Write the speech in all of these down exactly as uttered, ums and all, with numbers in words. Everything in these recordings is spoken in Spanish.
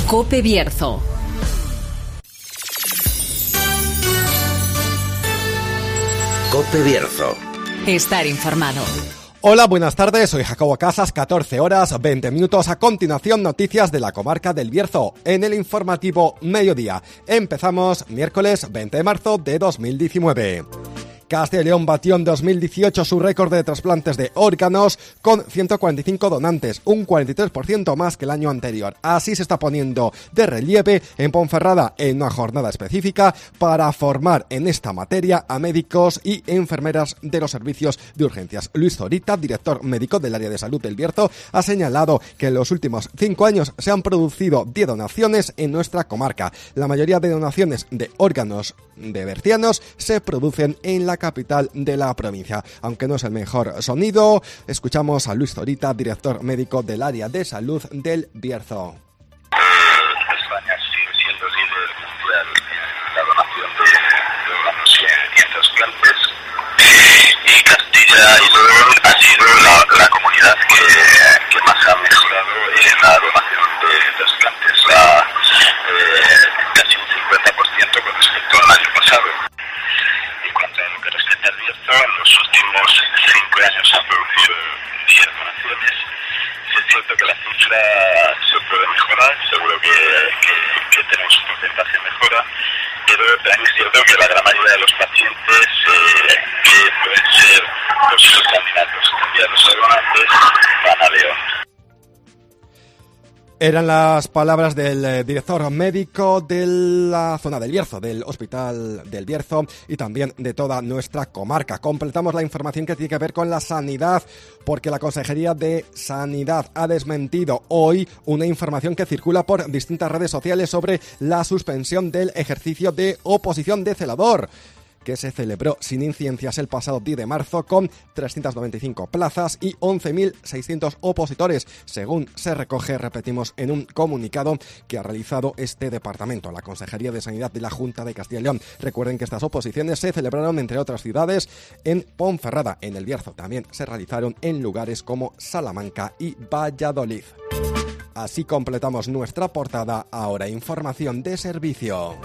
COPE Bierzo. COPE Bierzo. Estar informado. Hola, buenas tardes, soy Jacobo Casas, catorce horas, veinte minutos. A continuación, noticias de la comarca del Bierzo, en el informativo Mediodía. Empezamos miércoles veinte de marzo de dos mil diecinueve. Castilla y León batió en dos mil dieciocho su récord de trasplantes de órganos con ciento cuarenta y cinco donantes, un cuarenta y tres por ciento más que el año anterior. Así se está poniendo de relieve en Ponferrada en una jornada específica para formar en esta materia a médicos y enfermeras de los servicios de urgencias. Luis Zorita, director médico del área de salud del Bierzo, ha señalado que en los últimos cinco años se han producido diez donaciones en nuestra comarca. La mayoría de donaciones de órganos de bercianos se producen en la capital de la provincia. Aunque no es el mejor sonido, escuchamos a Luis Zorita, director médico del área de salud del Bierzo. España sigue siendo líder mundial en la donación de órganos y trasplantes, y Castilla y León ha sido la, la comunidad que, que más ha mejorado en la donación de trasplantes, la, eh, casi un cincuenta por ciento con respecto al año pasado. En cuanto a lo que respecta al Bierzo, en los últimos cinco años se han producido diez donaciones. Es cierto que la cifra se puede mejorar, seguro que, que, que tenemos un porcentaje de mejora, pero también es cierto que la gran mayoría de los pacientes eh, que pueden ser posibles candidatos enviados a donantes van a León. Eran las palabras del eh, director médico de la zona del Bierzo, del Hospital del Bierzo y también de toda nuestra comarca. Completamos la información que tiene que ver con la sanidad, porque la Consejería de Sanidad ha desmentido hoy una información que circula por distintas redes sociales sobre la suspensión del ejercicio de oposición de celador, que se celebró sin incidencias el pasado diez de marzo con trescientas noventa y cinco plazas y once mil seiscientos opositores, según se recoge, repetimos, en un comunicado que ha realizado este departamento, la Consejería de Sanidad de la Junta de Castilla y León. Recuerden que estas oposiciones se celebraron, entre otras ciudades, en Ponferrada, en el Bierzo. También se realizaron en lugares como Salamanca y Valladolid. Así completamos nuestra portada. Ahora información de servicio.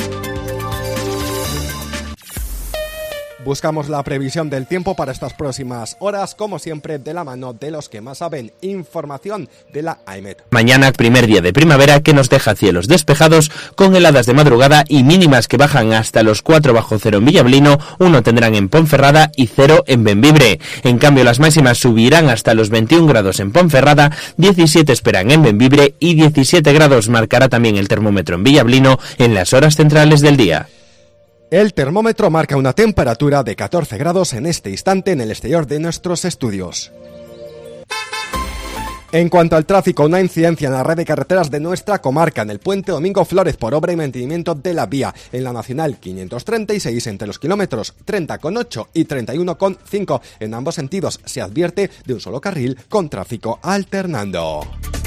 Buscamos la previsión del tiempo para estas próximas horas, como siempre, de la mano de los que más saben. Información de la AEMET. Mañana, primer día de primavera, que nos deja cielos despejados, con heladas de madrugada y mínimas que bajan hasta los cuatro bajo cero en Villablino, uno tendrán en Ponferrada y cero en Bembibre. En cambio, las máximas subirán hasta los veintiún grados en Ponferrada, diecisiete esperan en Bembibre y diecisiete grados marcará también el termómetro en Villablino en las horas centrales del día. El termómetro marca una temperatura de catorce grados en este instante en el exterior de nuestros estudios. En cuanto al tráfico, una incidencia en la red de carreteras de nuestra comarca, en el puente Domingo Flórez, por obra y mantenimiento de la vía, en la Nacional quinientos treinta y seis, entre los kilómetros treinta coma ocho y treinta y uno coma cinco. En ambos sentidos se advierte de un solo carril con tráfico alternando.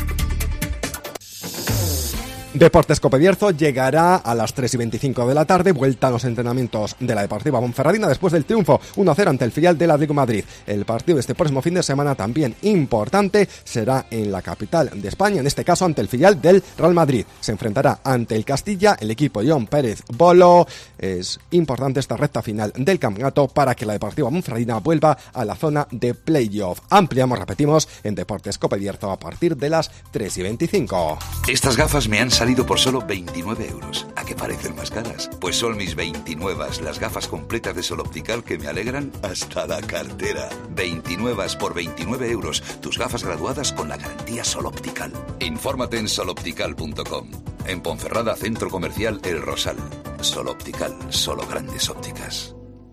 Deportes COPE Bierzo llegará a las tres y veinticinco de la tarde, vuelta a los entrenamientos de la Deportiva Ponferradina después del triunfo uno a cero ante el filial del Atlético de Madrid. El partido de este próximo fin de semana, también importante, será en la capital de España, en este caso ante el filial del Real Madrid. Se enfrentará ante el Castilla, el equipo John Pérez Bolo. Es importante esta recta final del campeonato para que la Deportiva Ponferradina vuelva a la zona de playoff. Ampliamos, repetimos, en Deportes COPE Bierzo a partir de las tres y veinticinco. Estas gafas me han salido por solo veintinueve euros. ¿A qué parecen más caras? Pues son mis veintinuevas, las gafas completas de Sol Optical que me alegran hasta la cartera. veintinuevas por veintinueve euros. Tus gafas graduadas con la garantía Sol Optical. Infórmate en sol optical punto com. En Ponferrada, Centro Comercial El Rosal. Sol Optical, solo grandes ópticas.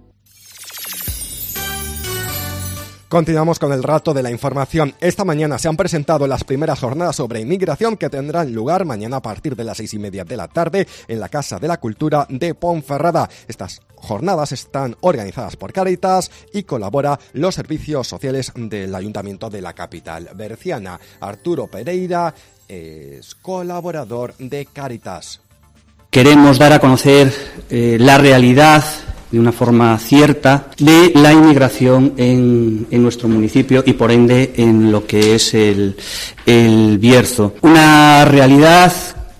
Continuamos con el rato de la información. Esta mañana se han presentado las primeras jornadas sobre inmigración que tendrán lugar mañana a partir de las seis y media de la tarde en la Casa de la Cultura de Ponferrada. Estas jornadas están organizadas por Cáritas y colabora los servicios sociales del Ayuntamiento de la capital berciana. Arturo Pereira es colaborador de Cáritas. Queremos dar a conocer eh, la realidad de una forma cierta de la inmigración en, en nuestro municipio y por ende en lo que es el, el Bierzo. Una realidad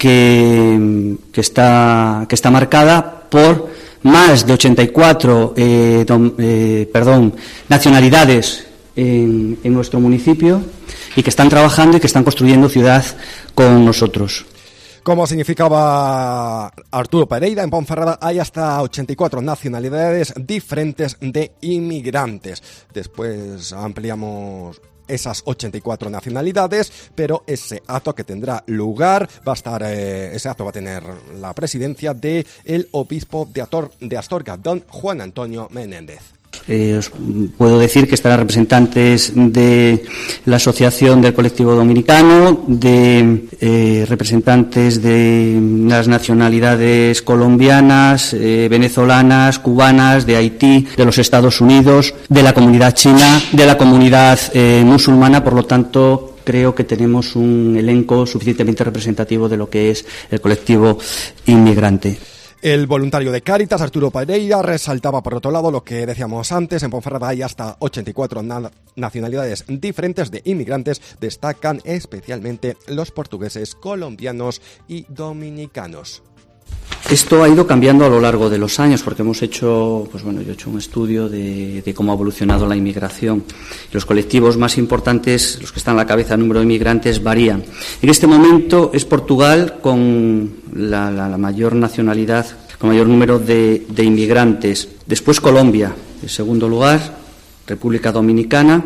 que, que, está, que está marcada por más de ochenta y cuatro eh, dom, eh, perdón, nacionalidades en, en nuestro municipio y que están trabajando y que están construyendo ciudad con nosotros. Como significaba Arturo Pereira, en Ponferrada hay hasta ochenta y cuatro nacionalidades diferentes de inmigrantes. Después ampliamos esas ochenta y cuatro nacionalidades, pero ese acto que tendrá lugar va a estar, eh, ese acto va a tener la presidencia de el obispo de, Ator, de Astorga, don Juan Antonio Menéndez. Eh, os puedo decir que estarán representantes de la Asociación del Colectivo Dominicano, de eh, representantes de las nacionalidades colombianas, eh, venezolanas, cubanas, de Haití, de los Estados Unidos, de la comunidad china, de la comunidad eh, musulmana. Por lo tanto, creo que tenemos un elenco suficientemente representativo de lo que es el colectivo inmigrante. El voluntario de Cáritas, Arturo Pereira, resaltaba por otro lado lo que decíamos antes. En Ponferrada hay hasta ochenta y cuatro na- nacionalidades diferentes de inmigrantes. Destacan especialmente los portugueses, colombianos y dominicanos. Esto ha ido cambiando a lo largo de los años, porque hemos hecho, pues bueno, yo he hecho un estudio de, de cómo ha evolucionado la inmigración. Los colectivos más importantes, los que están a la cabeza del número de inmigrantes, varían. En este momento es Portugal con la, la, la mayor nacionalidad, con mayor número de, de inmigrantes. Después Colombia, en segundo lugar, República Dominicana.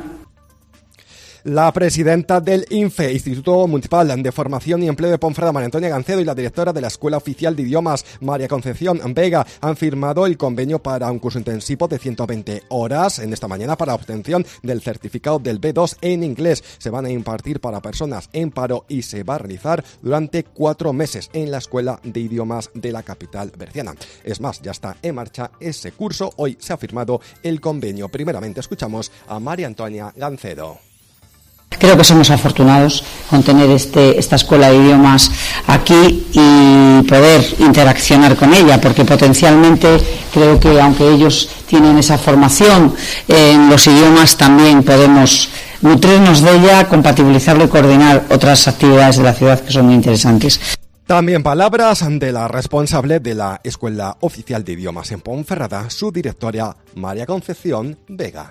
La presidenta del INFE, Instituto Municipal de Formación y Empleo de Ponferrada, María Antonia Gancedo, y la directora de la Escuela Oficial de Idiomas, María Concepción Vega, han firmado el convenio para un curso intensivo de ciento veinte horas en esta mañana para obtención del certificado del B dos en inglés. Se van a impartir para personas en paro y se va a realizar durante cuatro meses en la Escuela de Idiomas de la capital berciana. Es más, ya está en marcha ese curso. Hoy se ha firmado el convenio. Primeramente escuchamos a María Antonia Gancedo. Creo que somos afortunados con tener este, esta escuela de idiomas aquí y poder interaccionar con ella, porque potencialmente creo que aunque ellos tienen esa formación en los idiomas, también podemos nutrirnos de ella, compatibilizarlo y coordinar otras actividades de la ciudad que son muy interesantes. También palabras de la responsable de la Escuela Oficial de Idiomas en Ponferrada, su directora María Concepción Vega.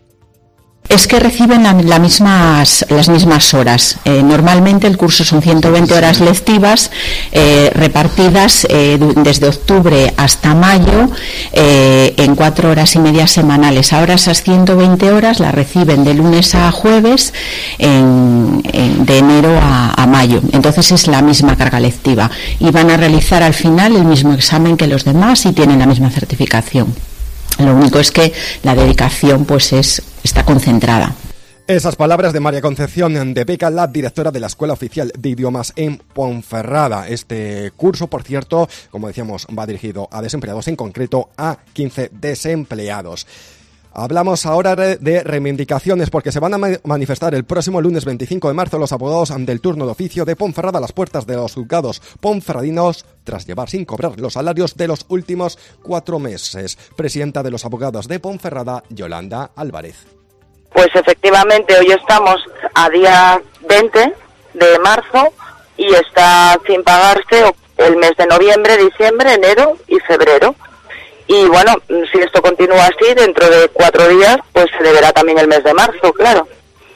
Es que reciben la, la mismas, las mismas horas. Eh, normalmente el curso son ciento veinte horas lectivas eh, repartidas eh, desde octubre hasta mayo eh, en cuatro horas y media semanales. Ahora esas ciento veinte horas las reciben de lunes a jueves en, en, de enero a, a mayo. Entonces es la misma carga lectiva y van a realizar al final el mismo examen que los demás y tienen la misma certificación. Lo único es que la dedicación pues es está concentrada. Esas palabras de María Concepción de Vega, la directora de la Escuela Oficial de Idiomas en Ponferrada. Este curso, por cierto, como decíamos, va dirigido a desempleados, en concreto a quince desempleados. Hablamos ahora de reivindicaciones porque se van a manifestar el próximo lunes veinticinco de marzo los abogados del turno de oficio de Ponferrada a las puertas de los juzgados ponferradinos tras llevar sin cobrar los salarios de los últimos cuatro meses. Presidenta de los abogados de Ponferrada, Yolanda Álvarez. Pues efectivamente, hoy estamos a día veinte de marzo y está sin pagarse el mes de noviembre, diciembre, enero y febrero. Y bueno, si esto continúa así, dentro de cuatro días, pues se deberá también el mes de marzo, claro.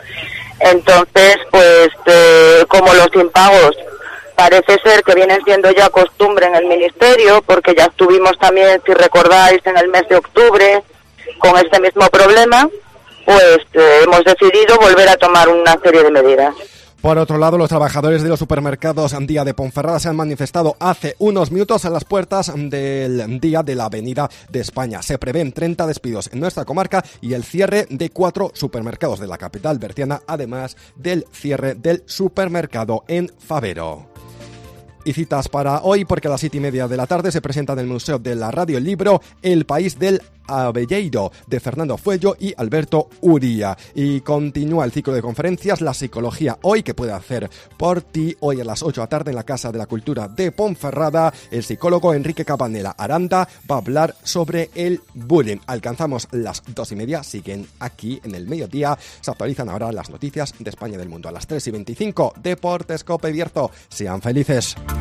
Entonces, pues eh, como los impagos parece ser que vienen siendo ya costumbre en el Ministerio, porque ya estuvimos también, si recordáis, en el mes de octubre con este mismo problema, pues eh, hemos decidido volver a tomar una serie de medidas. Por otro lado, los trabajadores de los supermercados Día de Ponferrada se han manifestado hace unos minutos en las puertas del Día de la Avenida de España. Se prevén treinta despidos en nuestra comarca y el cierre de cuatro supermercados de la capital berciana, además del cierre del supermercado en Favero. Y citas para hoy, porque a las siete y media de la tarde se presenta en el Museo de la Radio el libro El País del Abelleiro, de Fernando Fuello y Alberto Uría. Y continúa el ciclo de conferencias La Psicología Hoy, que puede hacer por ti. Hoy a las ocho de la tarde en la Casa de la Cultura de Ponferrada, el psicólogo Enrique Cabanela Aranda va a hablar sobre el bullying. Alcanzamos las dos y media, siguen aquí en el mediodía. Se actualizan ahora las noticias de España y del mundo. A las tres y veinticinco, Deportes Cope Bierzo. Sean felices.